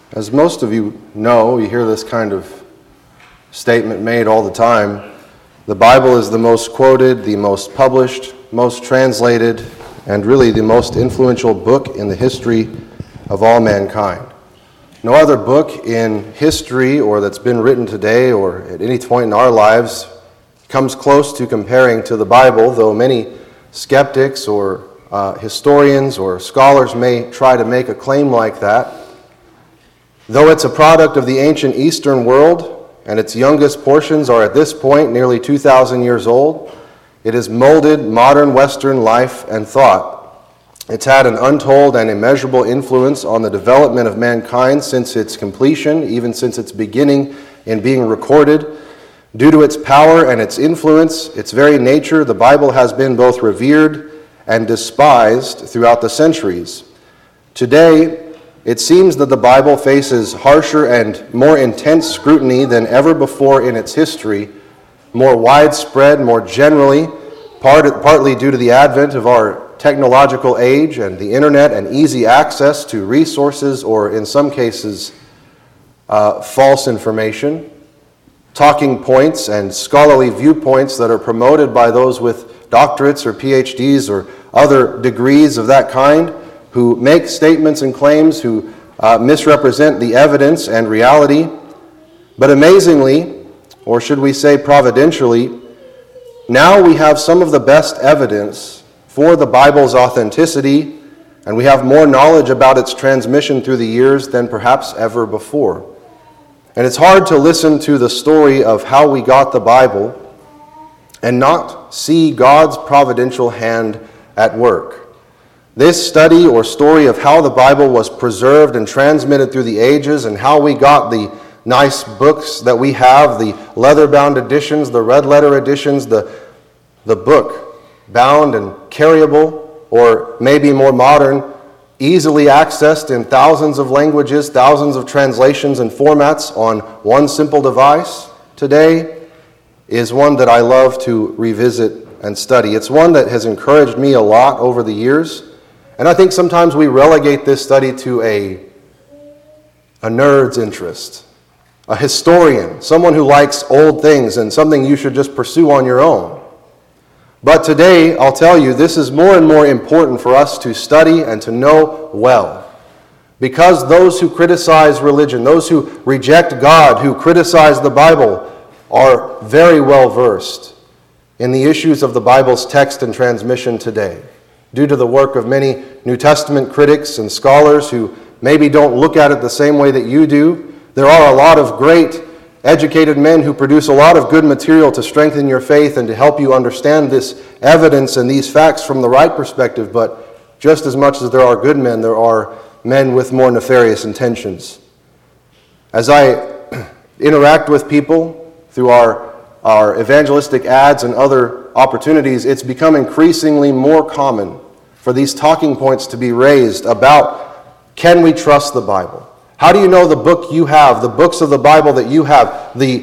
As most of you know, you hear this kind of statement made all the time. The Bible is the most quoted, the most published, most translated, and really the most influential book in the history of all mankind. No other book in history or that's been written today or at any point in our lives comes close to comparing to the Bible, though many skeptics or historians or scholars may try to make a claim like that. Though it's a product of the ancient Eastern world, and its youngest portions are at this point nearly 2,000 years old, it has molded modern Western life and thought. It's had an untold and immeasurable influence on the development of mankind since its completion, even since its beginning in being recorded. Due to its power and its influence, its very nature, the Bible has been both revered and despised throughout the centuries. Today, it seems that the Bible faces harsher and more intense scrutiny than ever before in its history, more widespread, more generally, partly due to the advent of our technological age and the internet and easy access to resources or, in some cases, false information, talking points and scholarly viewpoints that are promoted by those with doctorates or PhDs or other degrees of that kind, who make statements and claims, who misrepresent the evidence and reality. But amazingly, or should we say providentially, now we have some of the best evidence for the Bible's authenticity, and we have more knowledge about its transmission through the years than perhaps ever before. And it's hard to listen to the story of how we got the Bible and not see God's providential hand at work. This study or story of how the Bible was preserved and transmitted through the ages and how we got the nice books that we have, the leather-bound editions, the red letter editions, the book bound and carryable, or maybe more modern, easily accessed in thousands of languages, thousands of translations and formats on one simple device today, is one that I love to revisit and study. It's one that has encouraged me a lot over the years. And I think sometimes we relegate this study to a nerd's interest, a historian, someone who likes old things and something you should just pursue on your own. But today, I'll tell you, this is more and more important for us to study and to know well. Because those who criticize religion, those who reject God, who criticize the Bible, are very well versed in the issues of the Bible's text and transmission today. Due to the work of many New Testament critics and scholars who maybe don't look at it the same way that you do, there are a lot of great educated men who produce a lot of good material to strengthen your faith and to help you understand this evidence and these facts from the right perspective. But just as much as there are good men, there are men with more nefarious intentions. As I interact with people through our evangelistic ads and other opportunities, it's become increasingly more common for these talking points to be raised about, can we trust the Bible? How do you know the book you have, the books of the Bible that you have, the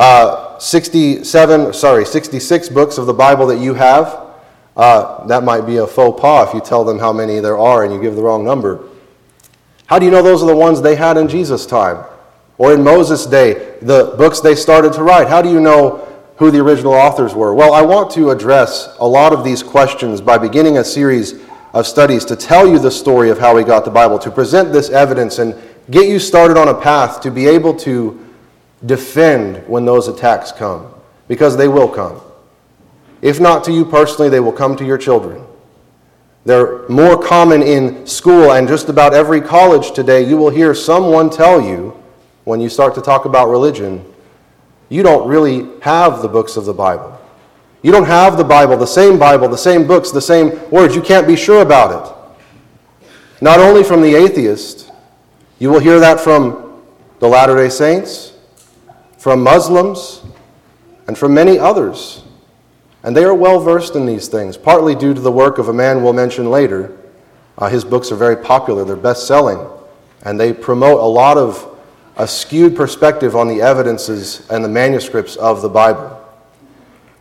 66 books of the Bible that you have? That might be a faux pas if you tell them how many there are and you give the wrong number. How do you know those are the ones they had in Jesus' time? Or in Moses' day, the books they started to write? How do you know who the original authors were? Well, I want to address a lot of these questions by beginning a series of studies to tell you the story of how we got the Bible, to present this evidence and get you started on a path to be able to defend when those attacks come, because they will come. If not to you personally, they will come to your children. They're more common in school and just about every college today. You will hear someone tell you, when you start to talk about religion, you don't really have the books of the Bible. You don't have the Bible, the same books, the same words. You can't be sure about it. Not only from the atheist, you will hear that from the Latter-day Saints, from Muslims, and from many others. And they are well versed in these things, partly due to the work of a man we'll mention later. His books are very popular, they're best-selling, and they promote a lot of a skewed perspective on the evidences and the manuscripts of the Bible.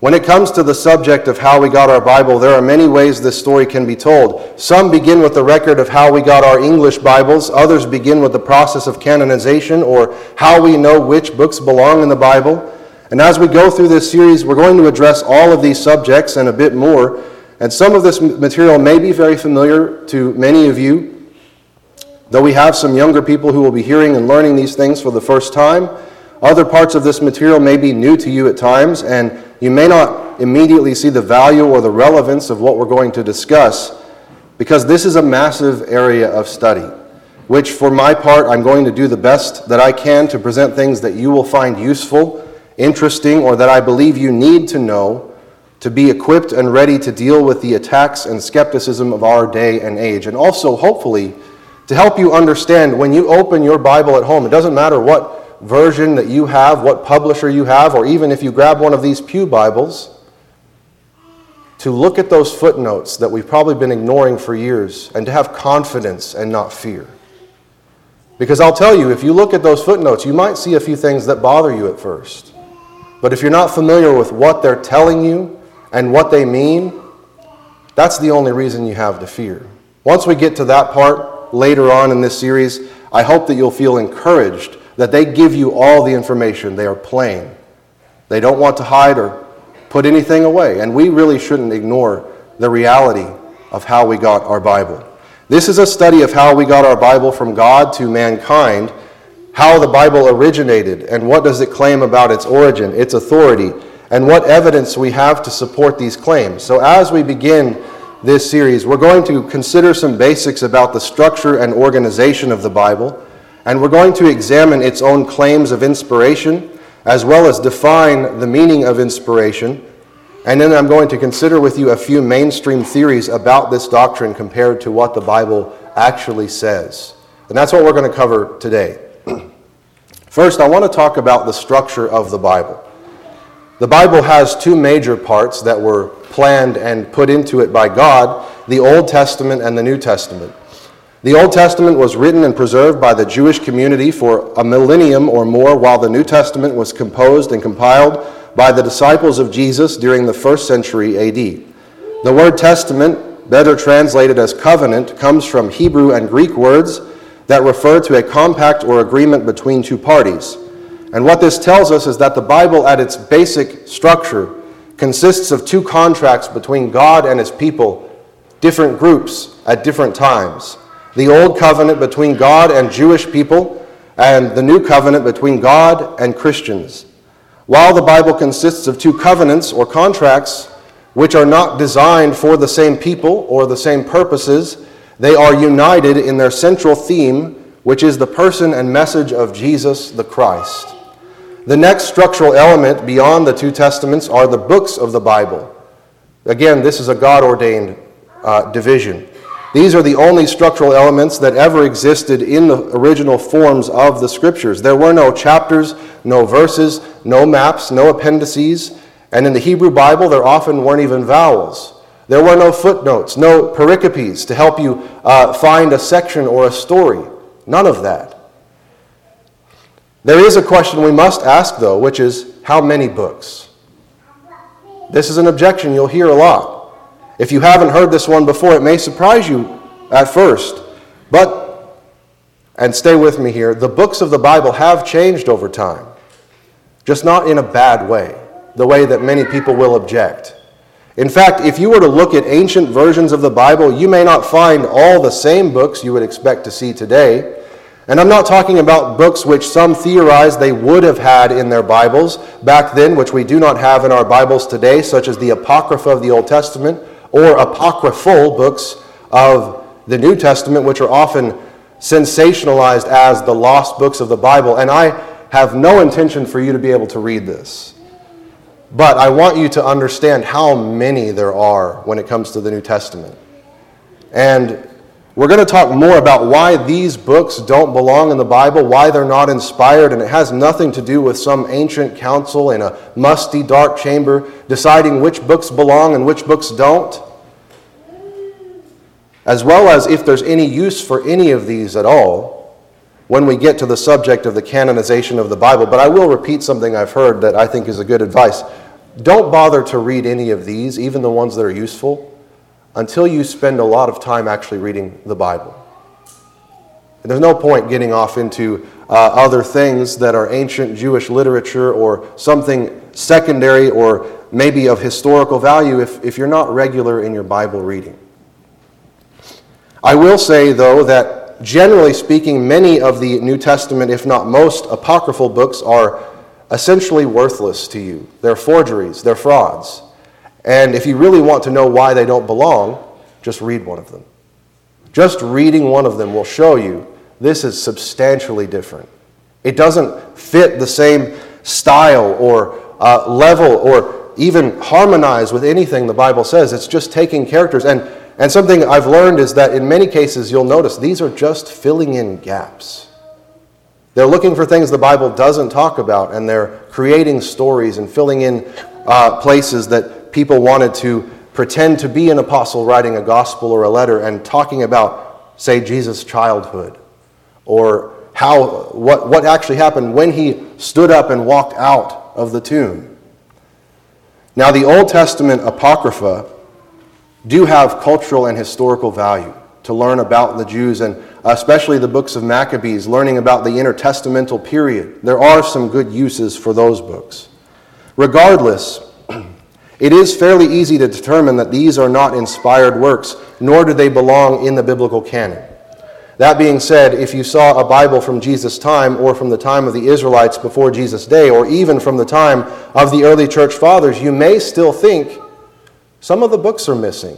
When it comes to the subject of how we got our Bible, there are many ways this story can be told. Some begin with the record of how we got our English Bibles. Others begin with the process of canonization, or how we know which books belong in the Bible. And as we go through this series, we're going to address all of these subjects and a bit more. And some of this material may be very familiar to many of you, though we have some younger people who will be hearing and learning these things for the first time. Other parts of this material may be new to you at times, and you may not immediately see the value or the relevance of what we're going to discuss, because this is a massive area of study, which for my part, I'm going to do the best that I can to present things that you will find useful, interesting, or that I believe you need to know to be equipped and ready to deal with the attacks and skepticism of our day and age. And also, hopefully, to help you understand when you open your Bible at home, it doesn't matter what version that you have, what publisher you have, or even if you grab one of these pew Bibles, to look at those footnotes that we've probably been ignoring for years and to have confidence and not fear. Because I'll tell you, if you look at those footnotes, you might see a few things that bother you at first. But if you're not familiar with what they're telling you and what they mean, that's the only reason you have to fear. Once we get to that part later on in this series, I hope that you'll feel encouraged that they give you all the information. They are plain. They don't want to hide or put anything away. And we really shouldn't ignore the reality of how we got our Bible. This is a study of how we got our Bible from God to mankind, how the Bible originated, and what does it claim about its origin, its authority, and what evidence we have to support these claims. So as we begin this series, we're going to consider some basics about the structure and organization of the Bible. And we're going to examine its own claims of inspiration, as well as define the meaning of inspiration. And then I'm going to consider with you a few mainstream theories about this doctrine compared to what the Bible actually says. And that's what we're going to cover today. First, I want to talk about the structure of the Bible. The Bible has two major parts that were planned and put into it by God: the Old Testament and the New Testament. The Old Testament was written and preserved by the Jewish community for a millennium or more, while the New Testament was composed and compiled by the disciples of Jesus during the 1st century A.D. The word testament, better translated as covenant, comes from Hebrew and Greek words that refer to a compact or agreement between two parties. And what this tells us is that the Bible, at its basic structure, consists of two contracts between God and his people, different groups at different times. The Old Covenant between God and Jewish people, and the New Covenant between God and Christians. While the Bible consists of two covenants or contracts, which are not designed for the same people or the same purposes, they are united in their central theme, which is the person and message of Jesus the Christ. The next structural element beyond the two testaments are the books of the Bible. Again, this is a God-ordained division. These are the only structural elements that ever existed in the original forms of the Scriptures. There were no chapters, no verses, no maps, no appendices, and in the Hebrew Bible there often weren't even vowels. There were no footnotes, no pericopes to help you find a section or a story. None of that. There is a question we must ask, though, which is, how many books? This is an objection you'll hear a lot. If you haven't heard this one before, it may surprise you at first. But, and stay with me here, the books of the Bible have changed over time. Just not in a bad way, the way that many people will object. In fact, if you were to look at ancient versions of the Bible, you may not find all the same books you would expect to see today. And I'm not talking about books which some theorize they would have had in their Bibles back then, which we do not have in our Bibles today, such as the Apocrypha of the Old Testament, or apocryphal books of the New Testament, which are often sensationalized as the lost books of the Bible. And I have no intention for you to be able to read this. But I want you to understand how many there are when it comes to the New Testament. And we're going to talk more about why these books don't belong in the Bible, why they're not inspired, and it has nothing to do with some ancient council in a musty, dark chamber deciding which books belong and which books don't, as well as if there's any use for any of these at all when we get to the subject of the canonization of the Bible. But I will repeat something I've heard that I think is a good advice. don't bother to read any of these, even the ones that are useful, until you spend a lot of time actually reading the Bible. And there's no point getting off into other things that are ancient Jewish literature or something secondary or maybe of historical value if you're not regular in your Bible reading. I will say, though, that generally speaking, many of the New Testament, if not most, apocryphal books are essentially worthless to you. They're forgeries, they're frauds. And if you really want to know why they don't belong, just read one of them. Just reading one of them will show you this is substantially different. It doesn't fit the same style or level or even harmonize with anything the Bible says. It's just taking characters. And something I've learned is that in many cases you'll notice these are just filling in gaps. They're looking for things the Bible doesn't talk about, and they're creating stories and filling in places that people wanted to pretend to be an apostle writing a gospel or a letter and talking about, say, Jesus' childhood or what actually happened when he stood up and walked out of the tomb. Now, the Old Testament Apocrypha do have cultural and historical value to learn about the Jews, and especially the books of Maccabees, learning about the intertestamental period. There are some good uses for those books. Regardless, it is fairly easy to determine that these are not inspired works, nor do they belong in the biblical canon. That being said, if you saw a Bible from Jesus' time or from the time of the Israelites before Jesus' day, or even from the time of the early church fathers, you may still think some of the books are missing.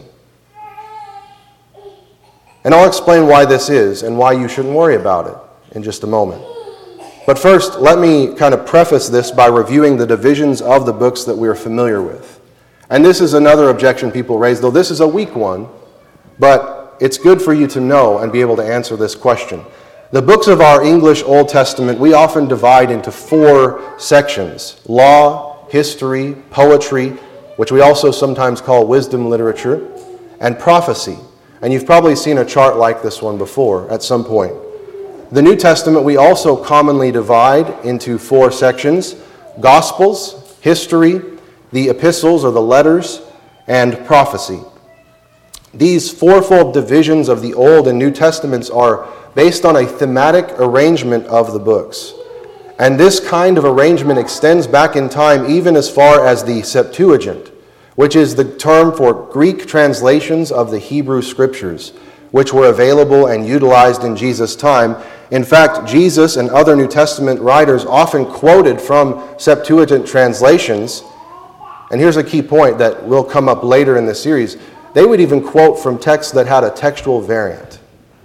And I'll explain why this is and why you shouldn't worry about it in just a moment. But first, let me kind of preface this by reviewing the divisions of the books that we're familiar with. And this is another objection people raise, though this is a weak one, but it's good for you to know and be able to answer this question. The books of our English Old Testament, we often divide into 4 sections: law, history, poetry, which we also sometimes call wisdom literature, and prophecy. And you've probably seen a chart like this one before at some point. The New Testament we also commonly divide into 4 sections: Gospels, history, the epistles or the letters, and prophecy. These 4-fold divisions of the Old and New Testaments are based on a thematic arrangement of the books. And this kind of arrangement extends back in time even as far as the Septuagint, which is the term for Greek translations of the Hebrew Scriptures, which were available and utilized in Jesus' time. In fact, Jesus and other New Testament writers often quoted from Septuagint translations. And here's a key point that will come up later in the series. They would even quote from texts that had a textual variant,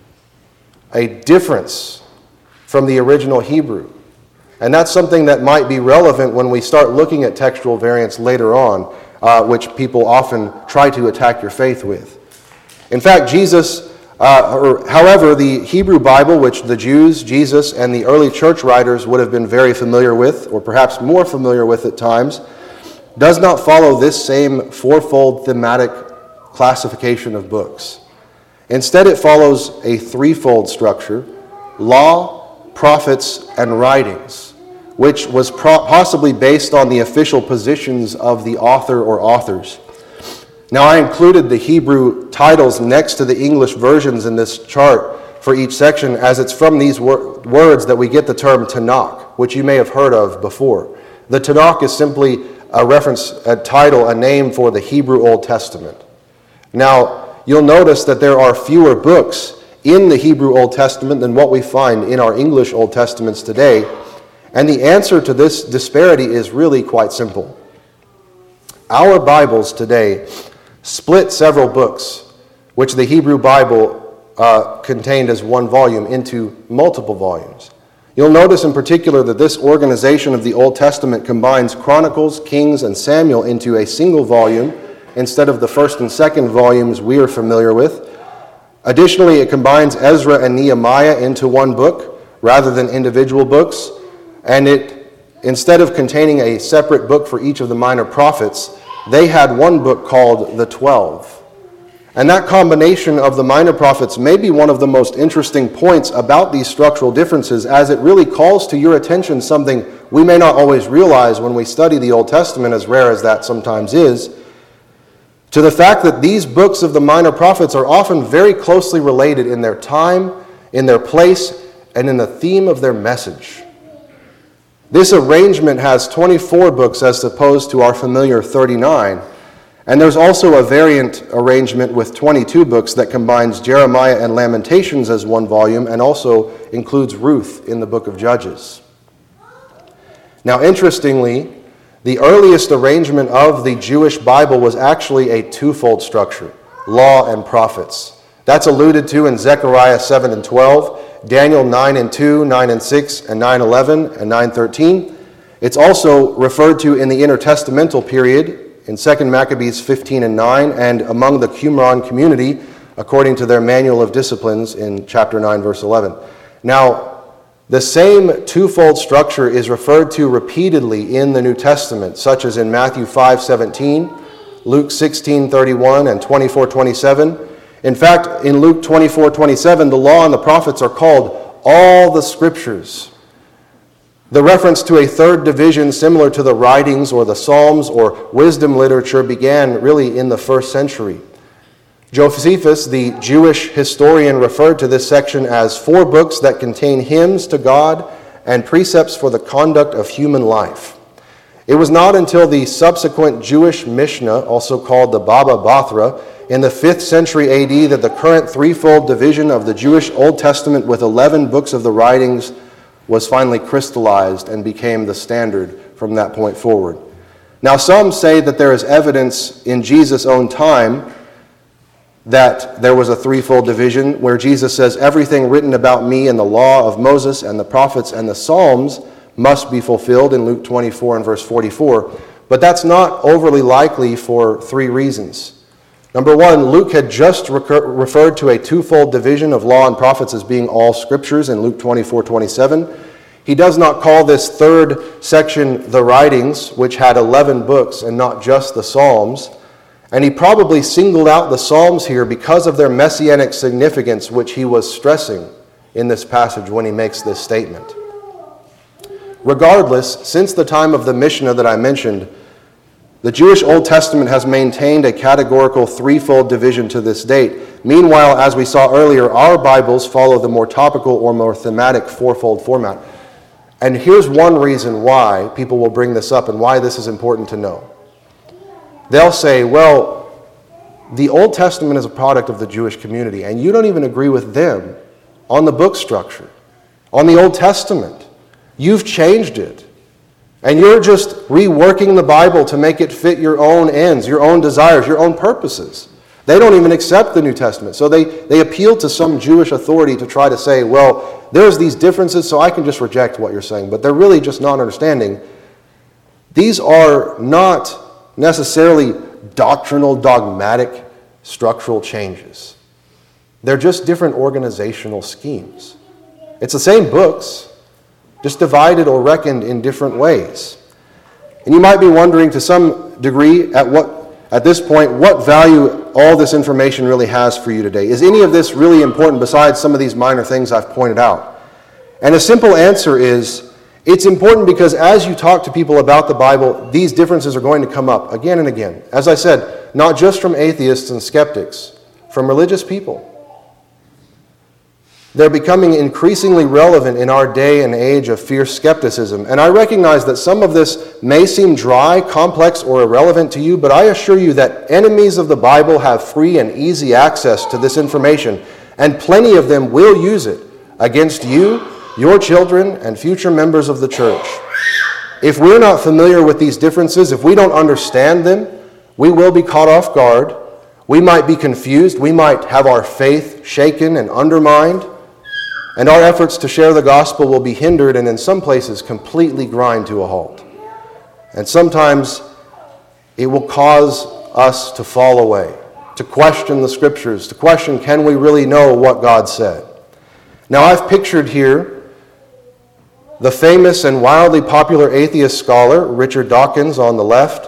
a difference from the original Hebrew. And that's something that might be relevant when we start looking at textual variants later on, which people often try to attack your faith with. In fact, however, the Hebrew Bible, which the Jews, Jesus, and the early church writers would have been very familiar with, or perhaps more familiar with at times, does not follow this same 4-fold thematic classification of books. Instead, it follows a 3-fold structure: law, prophets, and writings, which was possibly based on the official positions of the author or authors. Now, I included the Hebrew titles next to the English versions in this chart for each section, as it's from these words that we get the term Tanakh, which you may have heard of before. The Tanakh is simply a reference, a title, a name for the Hebrew Old Testament. Now, you'll notice that there are fewer books in the Hebrew Old Testament than what we find in our English Old Testaments today. And the answer to this disparity is really quite simple. Our Bibles today split several books, which the Hebrew Bible contained as one volume, into multiple volumes. You'll notice in particular that this organization of the Old Testament combines Chronicles, Kings, and Samuel into a single volume instead of the 1st and 2nd volumes we are familiar with. Additionally, it combines Ezra and Nehemiah into one book rather than individual books. And it, instead of containing a separate book for each of the minor prophets, they had one book called the 12. And that combination of the minor prophets may be one of the most interesting points about these structural differences, as it really calls to your attention something we may not always realize when we study the Old Testament, as rare as that sometimes is, to the fact that these books of the minor prophets are often very closely related in their time, in their place, and in the theme of their message. This arrangement has 24 books as opposed to our familiar 39, and there's also a variant arrangement with 22 books that combines Jeremiah and Lamentations as one volume and also includes Ruth in the book of Judges. Now, interestingly, the earliest arrangement of the Jewish Bible was actually a twofold structure, law and prophets. That's alluded to in Zechariah 7 and 12, Daniel 9 and 2, 9 and 6, and 9:11 and 9:13. It's also referred to in the intertestamental period in 2 Maccabees 15 and 9, and among the Qumran community, according to their Manual of Disciplines in chapter 9, verse 11. Now, the same twofold structure is referred to repeatedly in the New Testament, such as in Matthew 5:17, Luke 16:31, and 24:27. In fact, in Luke 24:27, the law and the prophets are called all the scriptures. The reference to a third division similar to the writings or the Psalms or wisdom literature began really in the first century. Josephus, the Jewish historian, referred to this section as 4 books that contain hymns to God and precepts for the conduct of human life. It was not until the subsequent Jewish Mishnah, also called the Baba Bathra, in the 5th century AD that the current threefold division of the Jewish Old Testament with 11 books of the writings was finally crystallized and became the standard from that point forward. Now, some say that there is evidence in Jesus' own time that there was a threefold division where Jesus says, everything written about me in the law of Moses and the prophets and the Psalms must be fulfilled in Luke 24 and verse 44. But that's not overly likely for 3 reasons. Number one, Luke had just referred to a twofold division of law and prophets as being all scriptures in Luke 24:27. He does not call this third section the writings, which had 11 books and not just the Psalms. And he probably singled out the Psalms here because of their messianic significance, which he was stressing in this passage when he makes this statement. Regardless, since the time of the Mishnah that I mentioned, the Jewish Old Testament has maintained a categorical threefold division to this date. Meanwhile, as we saw earlier, our Bibles follow the more topical or more thematic fourfold format. And here's one reason why people will bring this up and why this is important to know. They'll say, well, the Old Testament is a product of the Jewish community, and you don't even agree with them on the book structure, on the Old Testament. You've changed it. And you're just reworking the Bible to make it fit your own ends, your own desires, your own purposes. They don't even accept the New Testament. So they appeal to some Jewish authority to try to say, well, there's these differences, so I can just reject what you're saying. But they're really just not understanding. These are not necessarily doctrinal, dogmatic, structural changes. They're just different organizational schemes. It's the same books, just divided or reckoned in different ways. And you might be wondering to some degree at this point, what value all this information really has for you today. Is any of this really important besides some of these minor things I've pointed out? And a simple answer is, it's important because as you talk to people about the Bible, these differences are going to come up again and again. As I said, not just from atheists and skeptics, from religious people. They're becoming increasingly relevant in our day and age of fierce skepticism. And I recognize that some of this may seem dry, complex, or irrelevant to you, but I assure you that enemies of the Bible have free and easy access to this information, and plenty of them will use it against you, your children, and future members of the church. If we're not familiar with these differences, if we don't understand them, we will be caught off guard. We might be confused. We might have our faith shaken and undermined. And our efforts to share the gospel will be hindered and in some places completely grind to a halt. And sometimes it will cause us to fall away, to question the scriptures, to question, can we really know what God said? Now I've pictured here the famous and wildly popular atheist scholar, Richard Dawkins, on the left,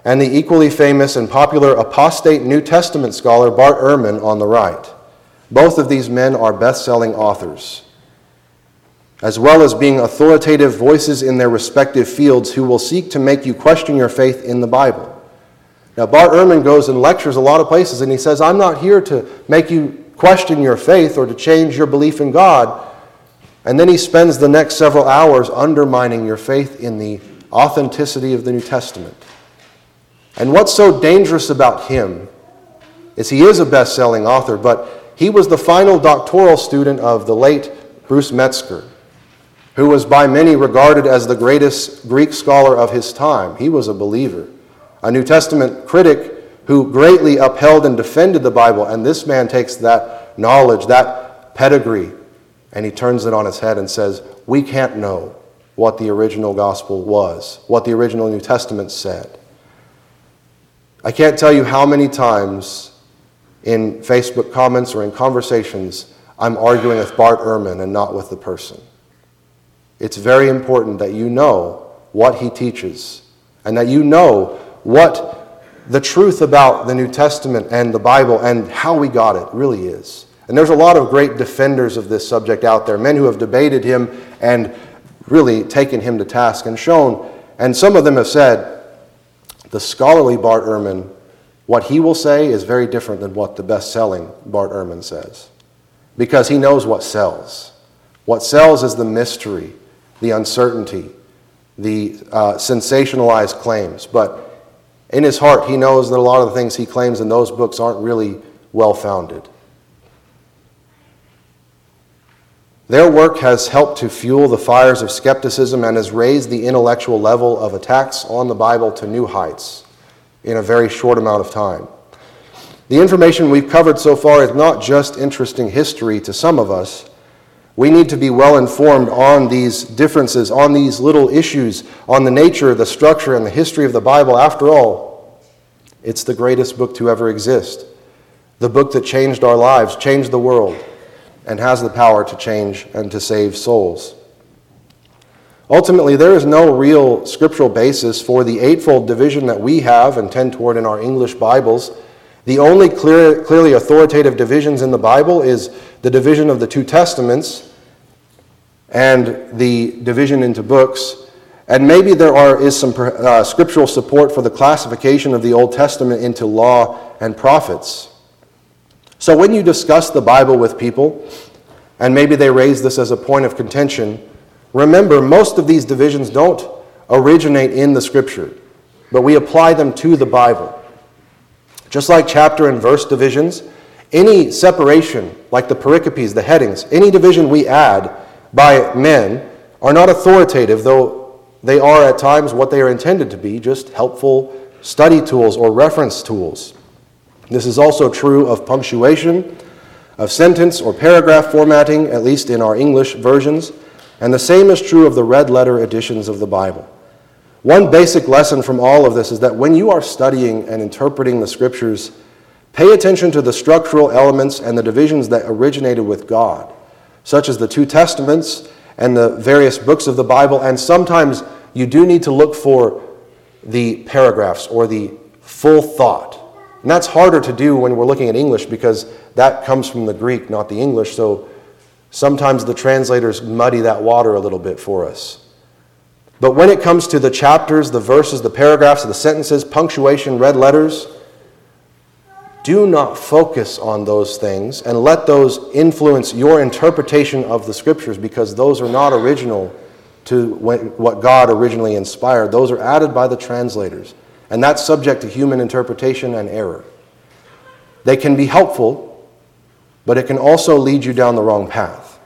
and the equally famous and popular apostate New Testament scholar Bart Ehrman on the right. Both of these men are best-selling authors, as well as being authoritative voices in their respective fields who will seek to make you question your faith in the Bible. Now, Bart Ehrman goes and lectures a lot of places, and he says, I'm not here to make you question your faith or to change your belief in God. And then he spends the next several hours undermining your faith in the authenticity of the New Testament. And what's so dangerous about him is he is a best-selling author, but he was the final doctoral student of the late Bruce Metzger, who was by many regarded as the greatest Greek scholar of his time. He was a believer, a New Testament critic who greatly upheld and defended the Bible. And this man takes that knowledge, that pedigree, and he turns it on its head and says, we can't know what the original gospel was, what the original New Testament said. I can't tell you how many times in Facebook comments or in conversations I'm arguing with Bart Ehrman and not with the person. It's very important that you know what he teaches and that you know what the truth about the New Testament and the Bible and how we got it really is. And there's a lot of great defenders of this subject out there, men who have debated him and really taken him to task and shown, and some of them have said, the scholarly Bart Ehrman, what he will say is very different than what the best-selling Bart Ehrman says, because he knows what sells. What sells is the mystery, the uncertainty, the sensationalized claims. But in his heart, he knows that a lot of the things he claims in those books aren't really well-founded. Their work has helped to fuel the fires of skepticism and has raised the intellectual level of attacks on the Bible to new heights in a very short amount of time. The information we've covered so far is not just interesting history to some of us. We need to be well informed on these differences, on these little issues, on the nature, the structure, and the history of the Bible. After all, it's the greatest book to ever exist. The book that changed our lives, changed the world, and has the power to change and to save souls. Ultimately, there is no real scriptural basis for the eightfold division that we have and tend toward in our English Bibles. The only clearly authoritative divisions in the Bible is the division of the two testaments and the division into books. And maybe there is some scriptural support for the classification of the Old Testament into law and prophets. So when you discuss the Bible with people, and maybe they raise this as a point of contention, remember, most of these divisions don't originate in the Scripture, but we apply them to the Bible. Just like chapter and verse divisions, any separation, like the pericopes, the headings, any division we add by men are not authoritative, though they are at times what they are intended to be, just helpful study tools or reference tools. This is also true of punctuation, of sentence or paragraph formatting, at least in our English versions, and the same is true of the red letter editions of the Bible. One basic lesson from all of this is that when you are studying and interpreting the Scriptures, pay attention to the structural elements and the divisions that originated with God, such as the two testaments and the various books of the Bible, and sometimes you do need to look for the paragraphs or the full thought. And that's harder to do when we're looking at English because that comes from the Greek, not the English, so sometimes the translators muddy that water a little bit for us. But when it comes to the chapters, the verses, the paragraphs, the sentences, punctuation, red letters, do not focus on those things and let those influence your interpretation of the Scriptures, because those are not original to what God originally inspired. Those are added by the translators, and that's subject to human interpretation and error. They can be helpful, but it can also lead you down the wrong path.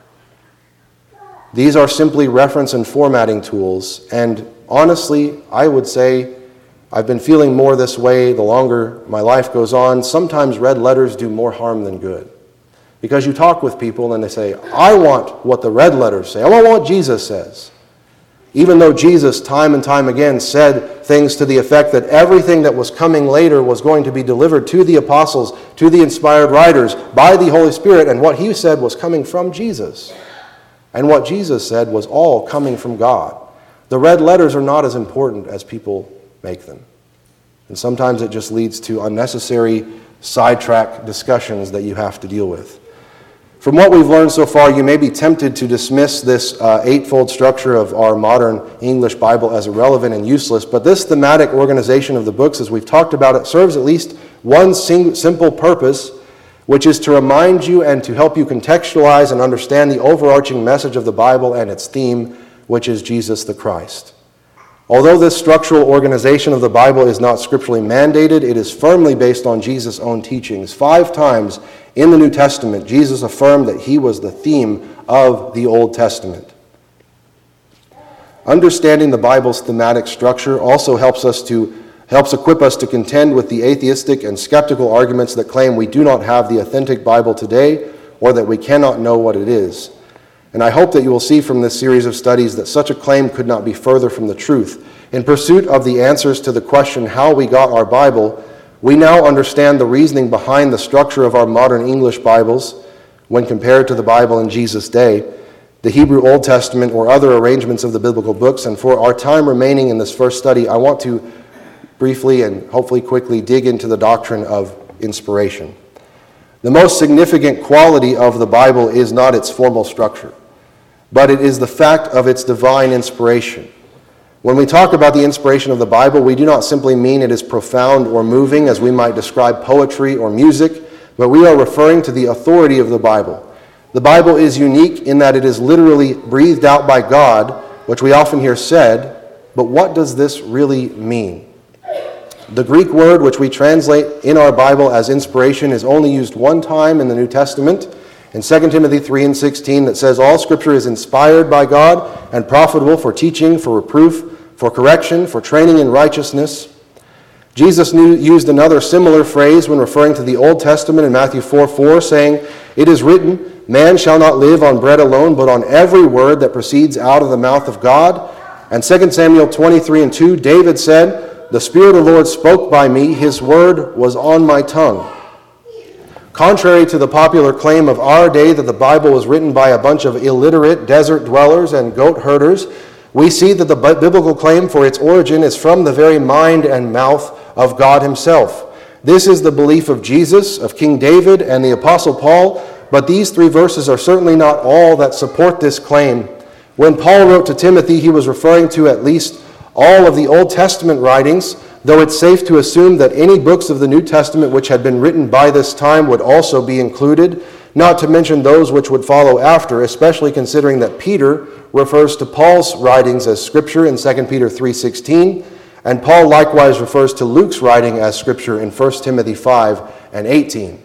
These are simply reference and formatting tools, and honestly, I would say I've been feeling more this way the longer my life goes on. Sometimes red letters do more harm than good. Because you talk with people and they say, I want what the red letters say. I want what Jesus says. Even though Jesus, time and time again, said things to the effect that everything that was coming later was going to be delivered to the apostles, to the inspired writers, by the Holy Spirit, and what he said was coming from Jesus. And what Jesus said was all coming from God. The red letters are not as important as people make them. And sometimes it just leads to unnecessary sidetrack discussions that you have to deal with. From what we've learned so far, you may be tempted to dismiss this eightfold structure of our modern English Bible as irrelevant and useless, but this thematic organization of the books, as we've talked about, it serves at least one simple purpose, which is to remind you and to help you contextualize and understand the overarching message of the Bible and its theme, which is Jesus the Christ. Although this structural organization of the Bible is not scripturally mandated, it is firmly based on Jesus' own teachings. 5 times in the New Testament, Jesus affirmed that he was the theme of the Old Testament. Understanding the Bible's thematic structure also helps equip us to contend with the atheistic and skeptical arguments that claim we do not have the authentic Bible today or that we cannot know what it is. And I hope that you will see from this series of studies that such a claim could not be further from the truth. In pursuit of the answers to the question how we got our Bible, we now understand the reasoning behind the structure of our modern English Bibles when compared to the Bible in Jesus' day, the Hebrew Old Testament, or other arrangements of the biblical books. And for our time remaining in this first study, I want to briefly and hopefully quickly dig into the doctrine of inspiration. The most significant quality of the Bible is not its formal structure, but it is the fact of its divine inspiration. When we talk about the inspiration of the Bible, we do not simply mean it is profound or moving as we might describe poetry or music, but we are referring to the authority of the Bible. The Bible is unique in that it is literally breathed out by God, which we often hear said, but what does this really mean? The Greek word which we translate in our Bible as inspiration is only used one time in the New Testament, in 2 Timothy 3:16, that says, "All Scripture is inspired by God and profitable for teaching, for reproof, for correction, for training in righteousness." Jesus used another similar phrase when referring to the Old Testament in Matthew 4:4, saying, "It is written, man shall not live on bread alone, but on every word that proceeds out of the mouth of God." And 2 Samuel 23:2, David said, "The Spirit of the Lord spoke by me, his word was on my tongue." Contrary to the popular claim of our day that the Bible was written by a bunch of illiterate desert dwellers and goat herders, we see that the biblical claim for its origin is from the very mind and mouth of God himself. This is the belief of Jesus, of King David, and the Apostle Paul, but these 3 verses are certainly not all that support this claim. When Paul wrote to Timothy, he was referring to at least all of the Old Testament writings, though it's safe to assume that any books of the New Testament which had been written by this time would also be included, not to mention those which would follow after, especially considering that Peter refers to Paul's writings as Scripture in 2 Peter 3:16, and Paul likewise refers to Luke's writing as Scripture in 1 Timothy 5:18.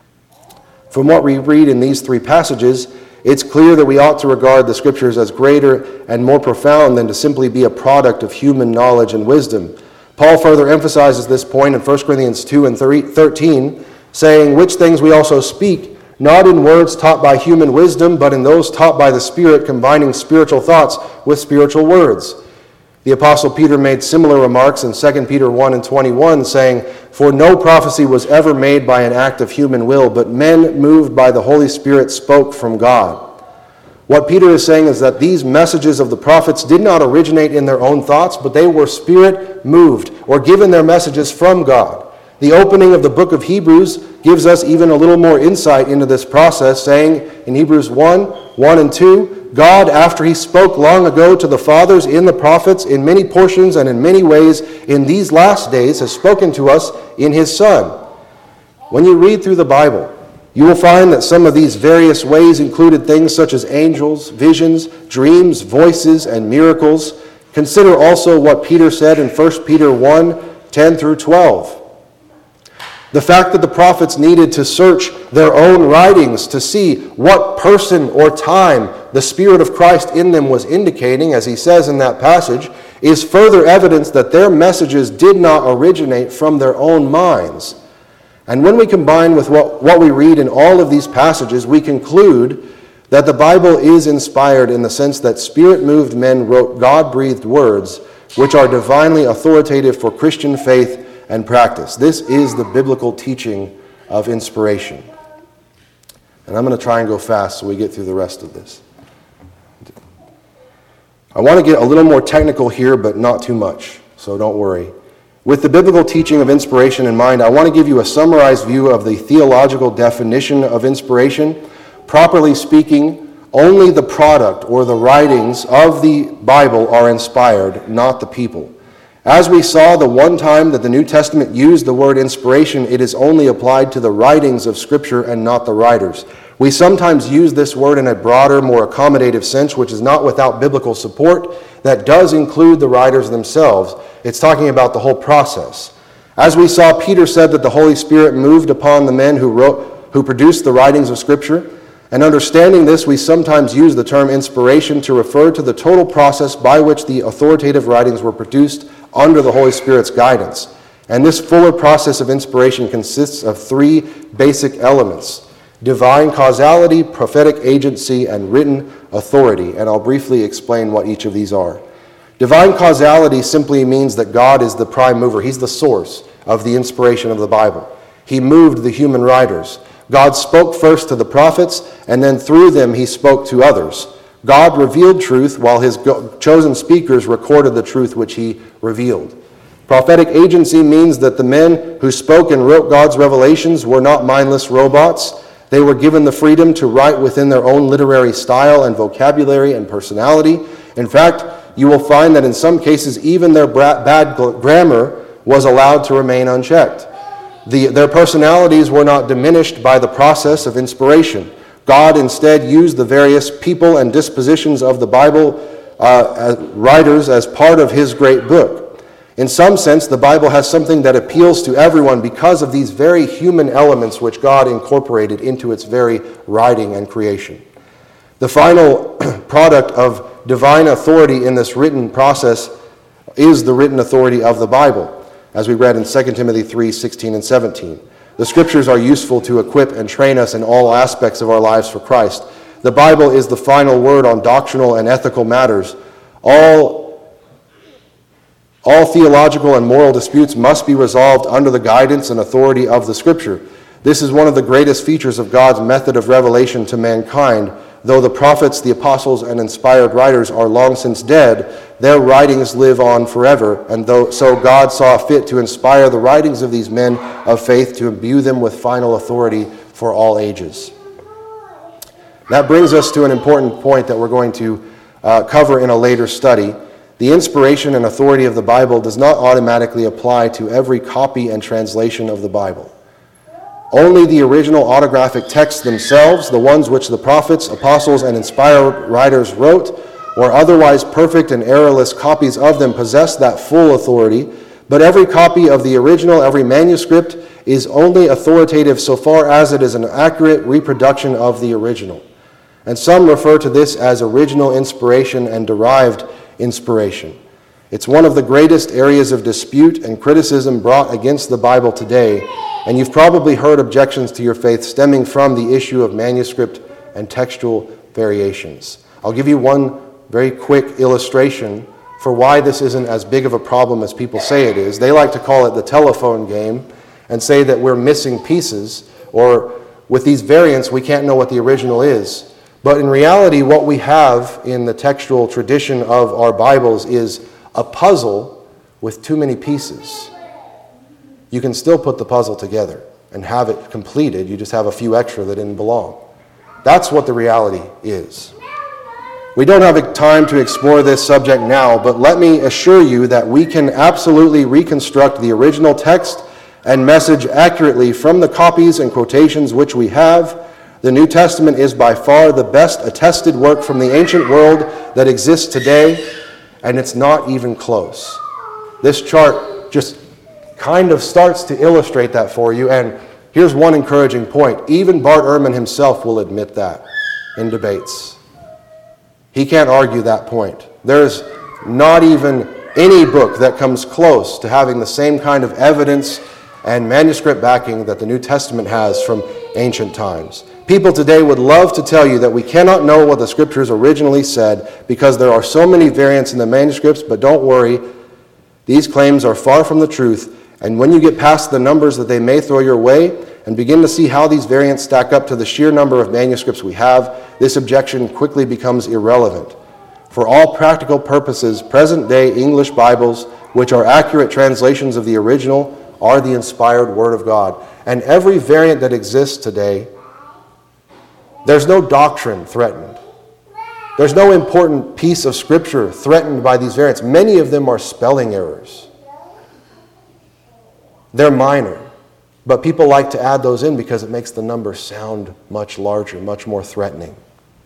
From what we read in these 3 passages, it's clear that we ought to regard the Scriptures as greater and more profound than to simply be a product of human knowledge and wisdom. Paul further emphasizes this point in 1 Corinthians 2:13, saying, "Which things we also speak, not in words taught by human wisdom, but in those taught by the Spirit, combining spiritual thoughts with spiritual words." The Apostle Peter made similar remarks in 2 Peter 1:21, saying, "For no prophecy was ever made by an act of human will, but men moved by the Holy Spirit spoke from God." What Peter is saying is that these messages of the prophets did not originate in their own thoughts, but they were Spirit-moved or given their messages from God. The opening of the book of Hebrews gives us even a little more insight into this process, saying in Hebrews 1:1-2, "God, after he spoke long ago to the fathers in the prophets in many portions and in many ways, in these last days has spoken to us in his Son." When you read through the Bible, you will find that some of these various ways included things such as angels, visions, dreams, voices, and miracles. Consider also what Peter said in 1 Peter 1:10-12. The fact that the prophets needed to search their own writings to see what person or time the Spirit of Christ in them was indicating, as he says in that passage, is further evidence that their messages did not originate from their own minds. And when we combine with what we read in all of these passages, we conclude that the Bible is inspired in the sense that Spirit-moved men wrote God-breathed words, which are divinely authoritative for Christian faith and practice. This is the biblical teaching of inspiration. And I'm going to try and go fast so we get through the rest of this. I want to get a little more technical here, but not too much, so don't worry. With the biblical teaching of inspiration in mind, I want to give you a summarized view of the theological definition of inspiration. Properly speaking, only the product or the writings of the Bible are inspired, not the people. As we saw, the one time that the New Testament used the word inspiration, it is only applied to the writings of Scripture and not the writers. We sometimes use this word in a broader, more accommodative sense, which is not without biblical support, that does include the writers themselves. It's talking about the whole process. As we saw, Peter said that the Holy Spirit moved upon the men who produced the writings of Scripture. And understanding this, we sometimes use the term inspiration to refer to the total process by which the authoritative writings were produced under the Holy Spirit's guidance. And this fuller process of inspiration consists of three basic elements: divine causality, prophetic agency, and written authority. And I'll briefly explain what each of these are. Divine causality simply means that God is the prime mover. He's the source of the inspiration of the Bible. He moved the human writers. God spoke first to the prophets, and then through them he spoke to others. God revealed truth while his chosen speakers recorded the truth which he revealed. Prophetic agency means that the men who spoke and wrote God's revelations were not mindless robots. They were given the freedom to write within their own literary style and vocabulary and personality. In fact, you will find that in some cases even their bad grammar was allowed to remain unchecked. Their personalities were not diminished by the process of inspiration. God instead used the various people and dispositions of the Bible writers as part of his great book. In some sense, the Bible has something that appeals to everyone because of these very human elements which God incorporated into its very writing and creation. The final product of divine authority in this written process is the written authority of the Bible, as we read in 2 Timothy 3:16 and 17. The Scriptures are useful to equip and train us in all aspects of our lives for Christ. The Bible is the final word on doctrinal and ethical matters. All theological and moral disputes must be resolved under the guidance and authority of the Scripture. This is one of the greatest features of God's method of revelation to mankind. Though the prophets, the apostles, and inspired writers are long since dead, their writings live on forever, and so God saw fit to inspire the writings of these men of faith to imbue them with final authority for all ages. That brings us to an important point that we're going to cover in a later study. The inspiration and authority of the Bible does not automatically apply to every copy and translation of the Bible. Only the original autographic texts themselves, the ones which the prophets, apostles, and inspired writers wrote, or otherwise perfect and errorless copies of them possess that full authority. But every copy of the original, every manuscript, is only authoritative so far as it is an accurate reproduction of the original. And some refer to this as original inspiration and derived inspiration. It's one of the greatest areas of dispute and criticism brought against the Bible today, and you've probably heard objections to your faith stemming from the issue of manuscript and textual variations. I'll give you one very quick illustration for why this isn't as big of a problem as people say it is. They like to call it the telephone game and say that we're missing pieces, or with these variants we can't know what the original is. But in reality, what we have in the textual tradition of our Bibles is a puzzle with too many pieces. You can still put the puzzle together and have it completed. You just have a few extra that didn't belong. That's what the reality is. We don't have time to explore this subject now, but let me assure you that we can absolutely reconstruct the original text and message accurately from the copies and quotations which we have. The New Testament is by far the best attested work from the ancient world that exists today, and it's not even close. This chart just kind of starts to illustrate that for you, and here's one encouraging point. Even Bart Ehrman himself will admit that in debates. He can't argue that point. There's not even any book that comes close to having the same kind of evidence and manuscript backing that the New Testament has from ancient times. People today would love to tell you that we cannot know what the Scriptures originally said because there are so many variants in the manuscripts, but don't worry, these claims are far from the truth, and when you get past the numbers that they may throw your way and begin to see how these variants stack up to the sheer number of manuscripts we have, this objection quickly becomes irrelevant. For all practical purposes, present-day English Bibles, which are accurate translations of the original, are the inspired Word of God. And every variant that exists today, there's no doctrine threatened. There's no important piece of Scripture threatened by these variants. Many of them are spelling errors. They're minor, but people like to add those in because it makes the number sound much larger, much more threatening.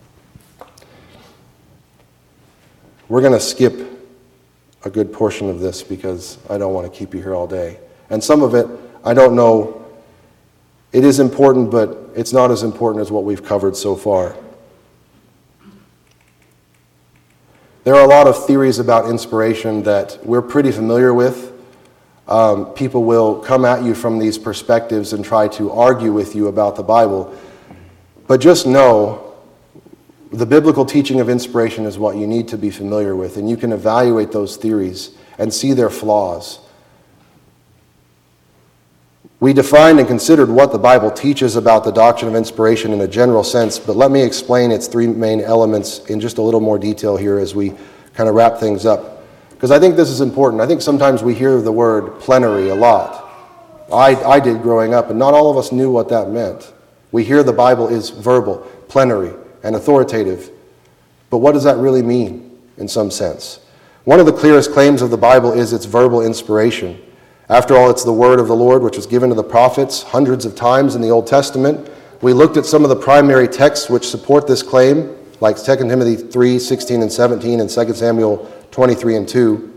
We're going to skip a good portion of this because I don't want to keep you here all day. And some of it, I don't know, it is important, but it's not as important as what we've covered so far. There are a lot of theories about inspiration that we're pretty familiar with. People will come at you from these perspectives and try to argue with you about the Bible. But just know, the biblical teaching of inspiration is what you need to be familiar with, and you can evaluate those theories and see their flaws. We defined and considered what the Bible teaches about the doctrine of inspiration in a general sense, but let me explain its three main elements in just a little more detail here as we kind of wrap things up. Because I think this is important. I think sometimes we hear the word plenary a lot. I did growing up, and not all of us knew what that meant. We hear the Bible is verbal, plenary, and authoritative. But what does that really mean in some sense? One of the clearest claims of the Bible is its verbal inspiration. After all, it's the word of the Lord, which was given to the prophets hundreds of times in the Old Testament. We looked at some of the primary texts which support this claim, like 2 Timothy 3, 16 and 17, and 2 Samuel 23 and 2.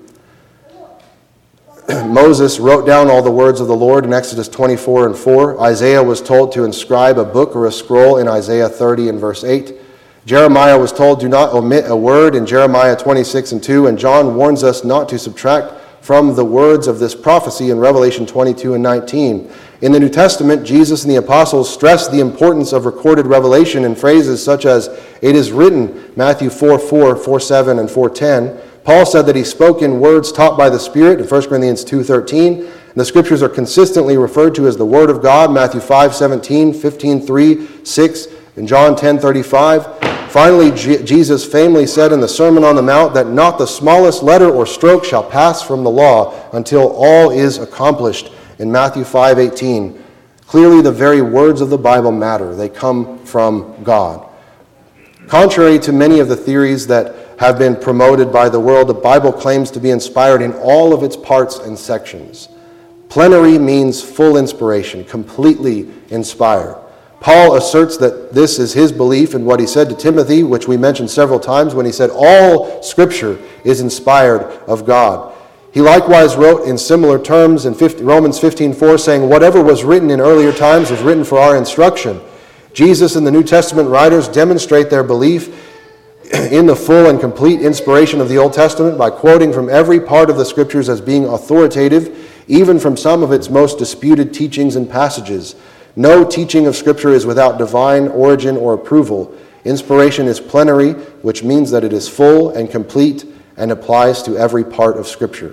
Moses wrote down all the words of the Lord in Exodus 24 and 4. Isaiah was told to inscribe a book or a scroll in Isaiah 30 and verse 8. Jeremiah was told, do not omit a word in Jeremiah 26 and 2. And John warns us not to subtract from the words of this prophecy in Revelation 22 and 19. In the New Testament, Jesus and the apostles stressed the importance of recorded revelation in phrases such as, it is written, Matthew 4:4, 4:7, and 4:10. Paul said that he spoke in words taught by the Spirit in 1 Corinthians 2:13. And the Scriptures are consistently referred to as the Word of God, Matthew 5:17, 15:3, 6, and John 10:35. Finally, Jesus famously said in the Sermon on the Mount that not the smallest letter or stroke shall pass from the law until all is accomplished in Matthew 5:18. Clearly, the very words of the Bible matter. They come from God. Contrary to many of the theories that have been promoted by the world, the Bible claims to be inspired in all of its parts and sections. Plenary means full inspiration, completely inspired. Paul asserts that this is his belief in what he said to Timothy, which we mentioned several times when he said, all Scripture is inspired of God. He likewise wrote in similar terms in Romans 15:4, saying, whatever was written in earlier times was written for our instruction. Jesus and the New Testament writers demonstrate their belief in the full and complete inspiration of the Old Testament by quoting from every part of the Scriptures as being authoritative, even from some of its most disputed teachings and passages. No teaching of Scripture is without divine origin or approval. Inspiration is plenary, which means that it is full and complete and applies to every part of Scripture.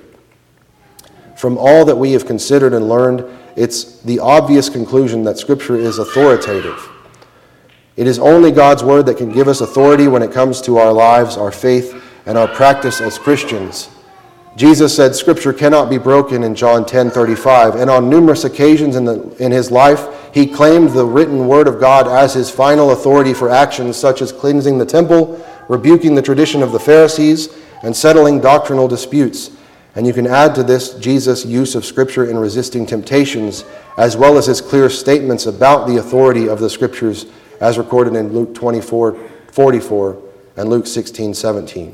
From all that we have considered and learned, it's the obvious conclusion that Scripture is authoritative. It is only God's Word that can give us authority when it comes to our lives, our faith, and our practice as Christians. Jesus said Scripture cannot be broken in John 10:35, and on numerous occasions in his life, he claimed the written Word of God as his final authority for actions such as cleansing the temple, rebuking the tradition of the Pharisees, and settling doctrinal disputes. And you can add to this Jesus' use of Scripture in resisting temptations, as well as his clear statements about the authority of the Scriptures as recorded in Luke 24:44 and Luke 16:17.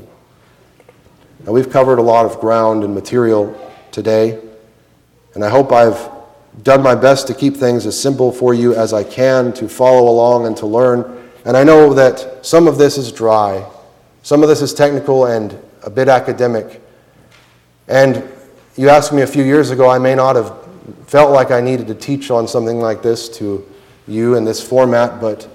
Now, we've covered a lot of ground and material today, and I hope I've done my best to keep things as simple for you as I can to follow along and to learn. And I know that some of this is dry, some of this is technical and a bit academic. And you asked me a few years ago, I may not have felt like I needed to teach on something like this to you in this format, but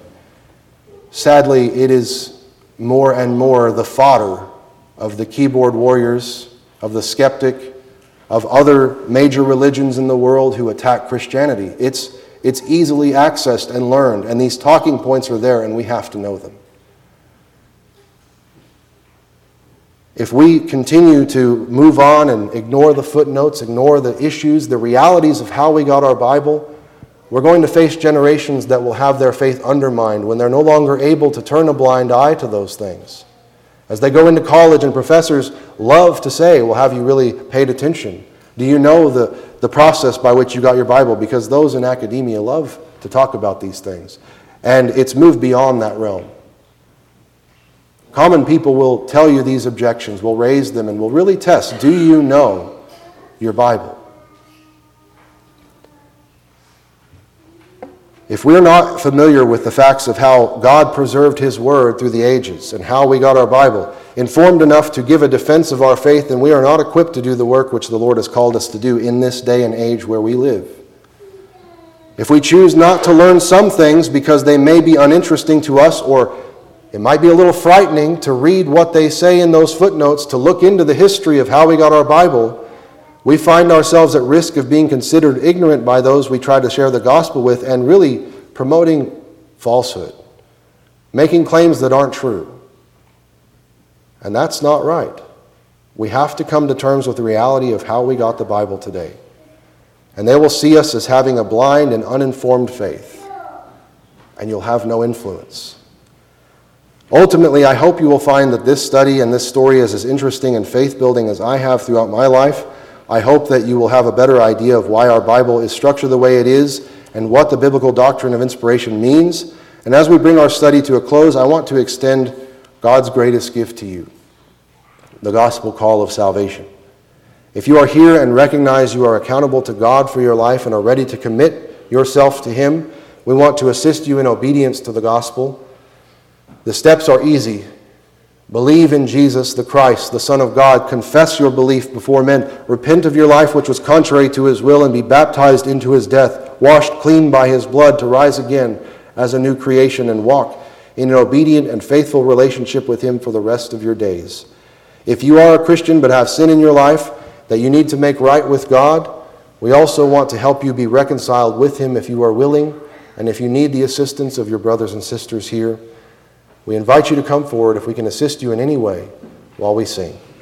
sadly, it is more and more the fodder of the keyboard warriors, of the skeptic, of other major religions in the world who attack Christianity. It's easily accessed and learned, and these talking points are there, and we have to know them. If we continue to move on and ignore the footnotes, ignore the issues, the realities of how we got our Bible, we're going to face generations that will have their faith undermined when they're no longer able to turn a blind eye to those things. As they go into college and professors love to say, well, have you really paid attention? Do you know the process by which you got your Bible? Because those in academia love to talk about these things. And it's moved beyond that realm. Common people will tell you these objections, will raise them, and will really test, do you know your Bible? If we're not familiar with the facts of how God preserved His Word through the ages and how we got our Bible, informed enough to give a defense of our faith, then we are not equipped to do the work which the Lord has called us to do in this day and age where we live. If we choose not to learn some things because they may be uninteresting to us, or it might be a little frightening to read what they say in those footnotes, to look into the history of how we got our Bible, we find ourselves at risk of being considered ignorant by those we try to share the gospel with and really promoting falsehood, making claims that aren't true. And that's not right. We have to come to terms with the reality of how we got the Bible today. And they will see us as having a blind and uninformed faith, and you'll have no influence. Ultimately, I hope you will find that this study and this story is as interesting and faith-building as I have throughout my life. I hope that you will have a better idea of why our Bible is structured the way it is and what the biblical doctrine of inspiration means. And as we bring our study to a close, I want to extend God's greatest gift to you, the gospel call of salvation. If you are here and recognize you are accountable to God for your life and are ready to commit yourself to Him, we want to assist you in obedience to the gospel. The steps are easy. Believe in Jesus the Christ, the Son of God. Confess your belief before men. Repent of your life which was contrary to His will and be baptized into His death, washed clean by His blood to rise again as a new creation and walk in an obedient and faithful relationship with Him for the rest of your days. If you are a Christian but have sin in your life that you need to make right with God, we also want to help you be reconciled with Him if you are willing, and if you need the assistance of your brothers and sisters here. We invite you to come forward if we can assist you in any way while we sing.